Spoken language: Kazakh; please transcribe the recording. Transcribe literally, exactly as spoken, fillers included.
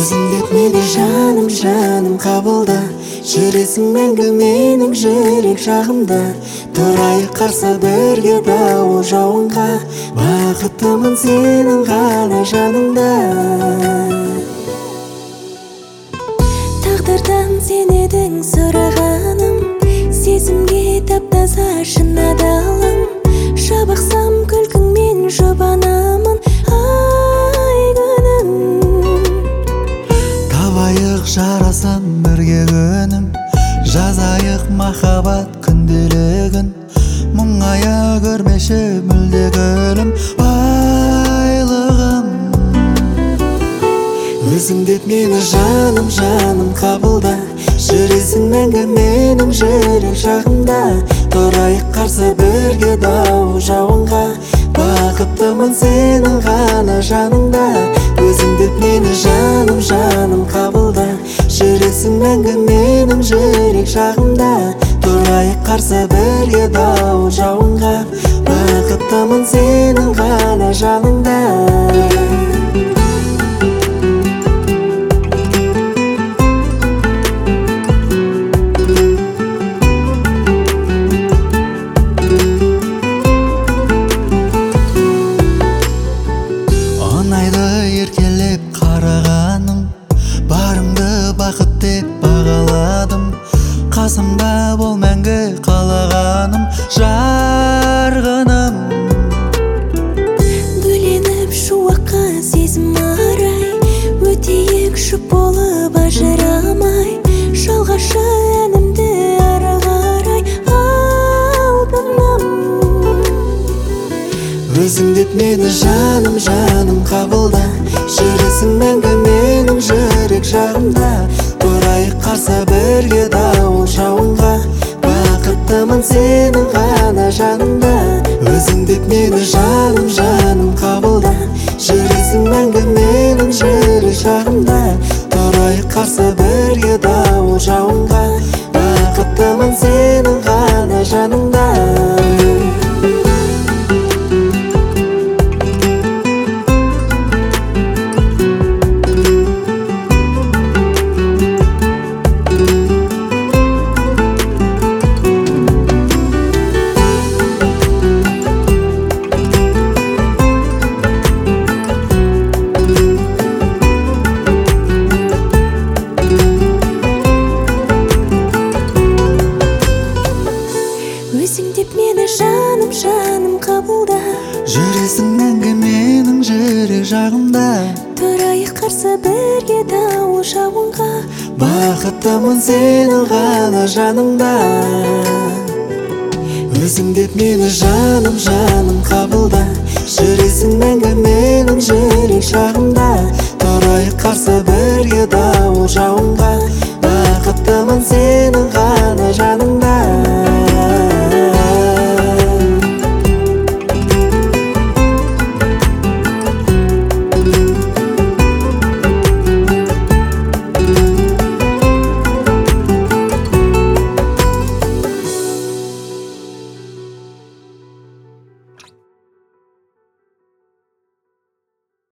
өзің деп мені жаным жаным қабылда, жүресің мәңгі менің жүрек жағымда. Тұрайық қарсы бірге дауыл жауынға, бақыттымын сенің ғана жаныңда. Тағдырдан сен едің сұрағаным, сезімге тап-таза шын адалым. Шабақсам күлкіңмен жұбанамын, ай күнім. Табайық жарасам бірге күнім, жазайық махаббат күнделігін. Мұңая көрмеші мүлде гүлім, байлығым. Өзің деп мені жаным жаным қабылда, жүресің мәңгі менің жүрек жағымда. Тұрайық қарсы бірге дауыл жауынға, бақыттымын сенің ғана жаныңда. Өзің деп мені жаным жаным қабылда, жүресің мәңгі менің жүрек жағымда. Тұрайық қарсы бірге дауыл жауынға, бақыттымын сенің ғана жаныңда. Еркелеп қарағаным, барыңды бақыт деп бағаладым. Қасымда бол мәңгі қалағаным, жарғыным. Бөленіп шуаққа сезім арай, өтейік жұп болып ажырамай. Жалғашы әнімді ары қарай, алтыным. Өзің деп мені жаным жаным қабылда, жүресің мәңгі менің жүрек жағымда. Тұрайық қарсы бірге дауыл жауынға, бақыттымын сенің ғана жаныңда. Өзің деп мені жаным жаным қабылда, жүресің мәңгі менің жүрек жағымда. Тұрайық қарсы бірге дауыл жауынға, бақыттымын сенің ғана жаныңда. Өзің деп мені жаным жаным қабылда, жүресің мәңгі менің жүрек жағымда. Тұрайық қарсы бірге дауыл жауынға, бақыттымын сенің ғана жаныңда. Өзің деп мені жаным жаным қабылда, жүресің мәңгі менің жүрек жағымда. Тұрайық қарсы